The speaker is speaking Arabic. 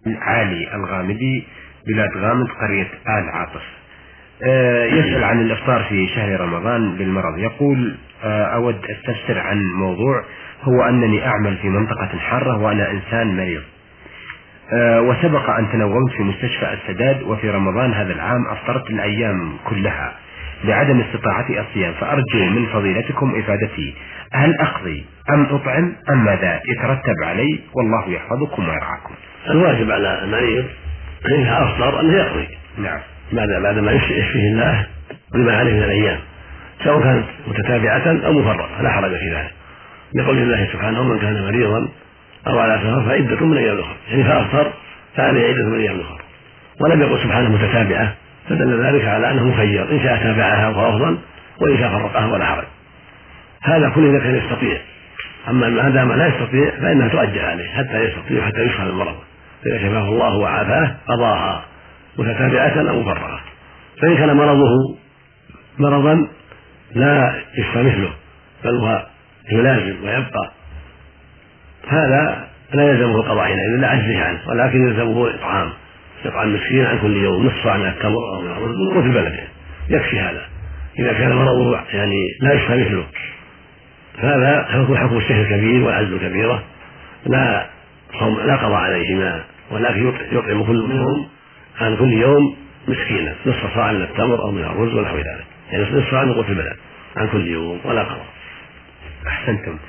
علي الغامدي بلاد غامد قرية آل عاطف. يسأل عن الإفطار في شهر رمضان بالمرض. يقول أود أستفسر عن موضوع، هو أنني أعمل في منطقة حارة وأنا إنسان مريض، وسبق أن تنومت في مستشفى السداد، وفي رمضان هذا العام أفطرت الأيام كلها لعدم استطاعتي الصيام، فأرجو من فضيلتكم إفادتي، هل أقضي أم أطعم أم ماذا يترتب علي؟ والله يحفظكم ويرعاكم. الواجب على المريض إذا أفطر أن يقضي. نعم. بعد ما يشفيه الله بما عليه من الأيام، سواء كانت متتابعة أو مفرقة لا حرج في ذلك، لقول الله سبحانه: من كان مريضا أو على سفر فعدة من أيام أخرى، يعني فأفطر فعليه عدة من أيام أخرى. ولم يقل سبحانه متتابعة، فدل ذلك على أنه مخير، إن شاء تابعها فأفضل وإن شاء فرقها ولا حرج. هذا كل إذا كان يستطيع، أما ما دام لا يستطيع فإنها تؤجل عليه حتى يستطيع، حتى يشفى من المرض، فإذا شفاه الله وعافاه قضاها متتابعة أو مفرقة. فإن كان مرضه مرضا لا يشفى مثله بل هو يلازم ويبقى، هذا لا يلزمه القضاء حينئذ إلا عجزه عنه، ولكن يلزمه إطعام مسكين عن كل يوم نصف صاع من التمر أو من الرز من قوت البلد، يكفي هذا. إذا كان مرضه يعني لا يشفى مثله، فهذا حكم الشيخ الكبير والعجز الكبيرة، لا قضاء عليهما، ولكن يطعم كل منهم عن كل يوم مسكينا نصف صاع من التمر أو من الرز ونحو ذلك، يعني نصف صاع من قوت البلد عن كل يوم ولا قضاء. أحسنتم.